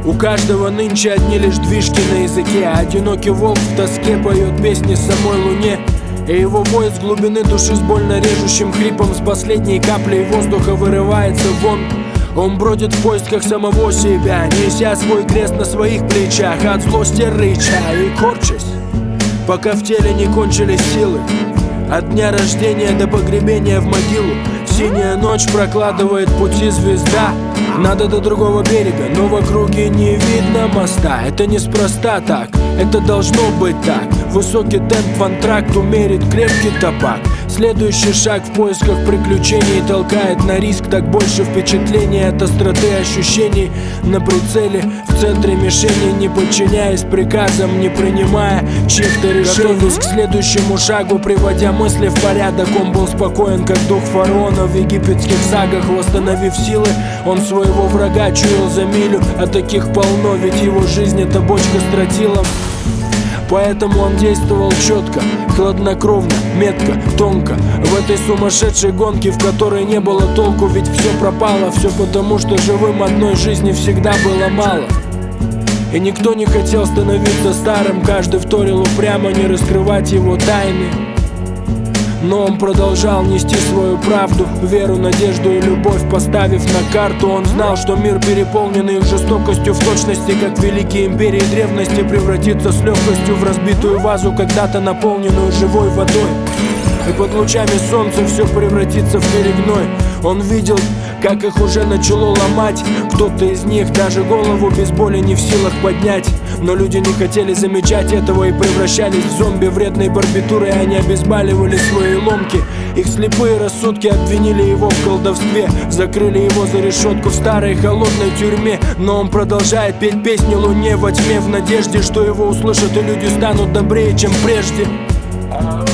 У каждого нынче одни лишь движки на языке, а одинокий волк в тоске поет песни самой луне. И его вой с глубины души с больно режущим хрипом с последней каплей воздуха вырывается вон. Он бродит в поисках самого себя, неся свой крест на своих плечах, от злости рыча и корчась, пока в теле не кончились силы. От дня рождения до погребения в могилу синяя ночь прокладывает пути звезда. Надо до другого берега, но в округе не видно моста. Это неспроста так, это должно быть так. Высокий темп в антракт умерит крепкий табак. Следующий шаг в поисках приключений толкает на риск, так больше впечатлений от остроты ощущений. На прицеле, в центре мишени, не подчиняясь приказам, не принимая чьих-то решений. Готовясь к следующему шагу, приводя мысли в порядок, он был спокоен, как дух фараона в египетских сагах. Восстановив силы, он своего врага чуял за милю, а таких полно, ведь его жизнь — это бочка с тротилом. Поэтому он действовал четко, хладнокровно, метко, тонко. В этой сумасшедшей гонке, в которой не было толку, ведь все пропало. Все потому, что живым одной жизни всегда было мало. И никто не хотел становиться старым, каждый вторил упрямо не раскрывать его тайны. Но он продолжал нести свою правду, веру, надежду и любовь поставив на карту. Он знал, что мир, переполненный их жестокостью, в точности как великие империи древности, превратится с легкостью в разбитую вазу, когда-то наполненную живой водой. И под лучами солнца все превратится в перегной. Он видел, как их уже начало ломать. Кто-то из них даже голову без боли не в силах поднять. Но люди не хотели замечать этого и превращались в зомби вредной барбитурой. Они обезболивали свои ломки. Их слепые рассудки обвинили его в колдовстве, закрыли его за решетку в старой холодной тюрьме. Но он продолжает петь песни луне во тьме, в надежде, что его услышат и люди станут добрее, чем прежде.